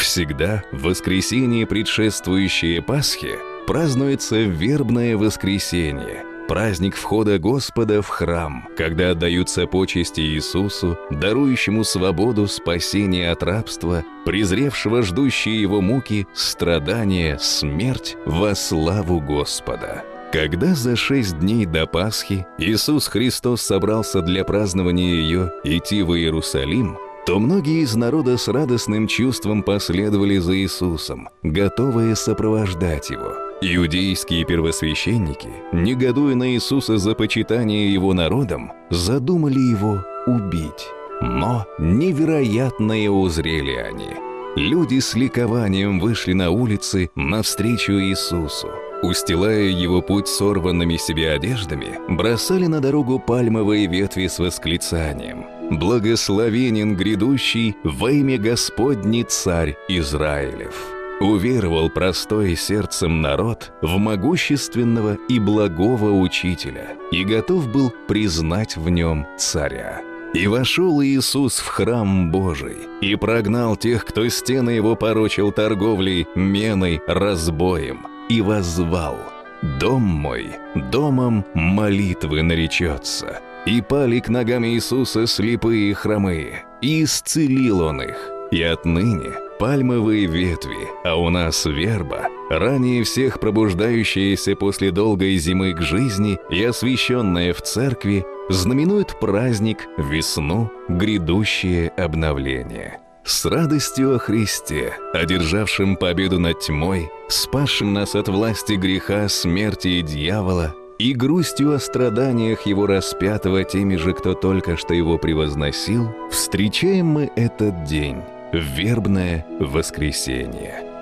Всегда в воскресенье, предшествующее Пасхе, празднуется вербное воскресенье, праздник входа Господа в храм, когда отдаются почести Иисусу, дарующему свободу, спасение от рабства, презревшего ждущие его муки, страдания, смерть во славу Господа. Когда за 6 дней до Пасхи Иисус Христос собрался для празднования ее идти в Иерусалим, то многие из народа с радостным чувством последовали за Иисусом, готовые сопровождать его. Иудейские первосвященники, негодуя на Иисуса за почитание его народом, задумали его убить. Но невероятное узрели они. Люди с ликованием вышли на улицы навстречу Иисусу. Устилая его путь сорванными себе одеждами, бросали на дорогу пальмовые ветви с восклицанием: «Благословенен грядущий во имя Господне Царь Израилев». Уверовал простой сердцем народ в могущественного и благого Учителя и готов был признать в нем Царя. И вошел Иисус в храм Божий и прогнал тех, кто стены его порочил торговлей, меной, разбоем, и воззвал: «Дом мой домом молитвы наречется». И пали к ногам Иисуса слепые и хромые, и исцелил Он их. И отныне пальмовые ветви, а у нас верба, ранее всех пробуждающаяся после долгой зимы к жизни и освященная в церкви, знаменует праздник, весну, грядущее обновление. С радостью о Христе, одержавшем победу над тьмой, спасшим нас от власти греха, смерти и дьявола, и грустью о страданиях Его распятого теми же, кто только что Его превозносил, встречаем мы этот день, вербное воскресенье.